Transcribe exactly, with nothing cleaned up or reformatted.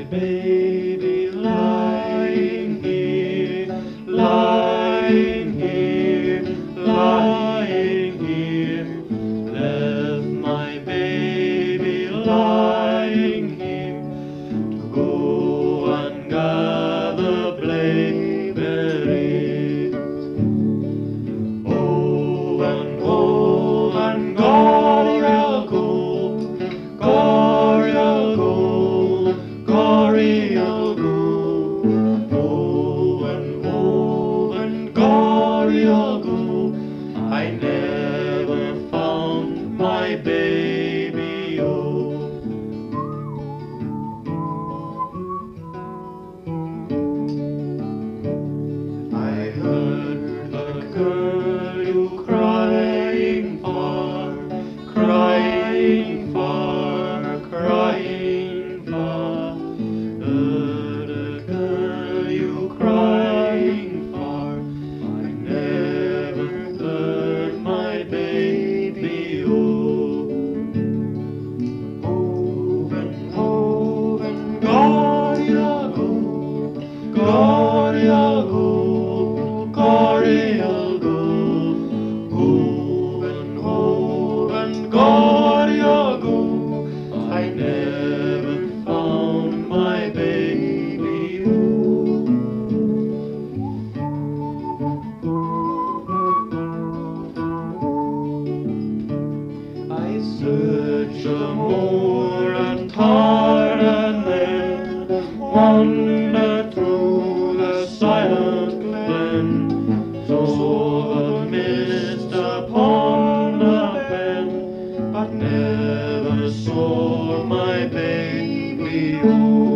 baby lying here, lying here, lying here. Left my baby lying here to go and gather blackberries. Oh, and oh, and Gory I'll go, Gory I'll go, Gory I'll go. Oh, and oh, and Gory I'll go. I never found my baby, oh. I heard the girl you crying for, crying for, crying for. Heard the girl you crying for. I never heard my baby, oh. Oh, and oh, and Gory I'll go, Gory I'll go, Gory I'll go. Oh, and oh, and Gory I'll go. I never found my baby, oh. I searched the moor and tarred and then wandered through the silent glen, saw the mist upon the fen, but never saw my baby, oh.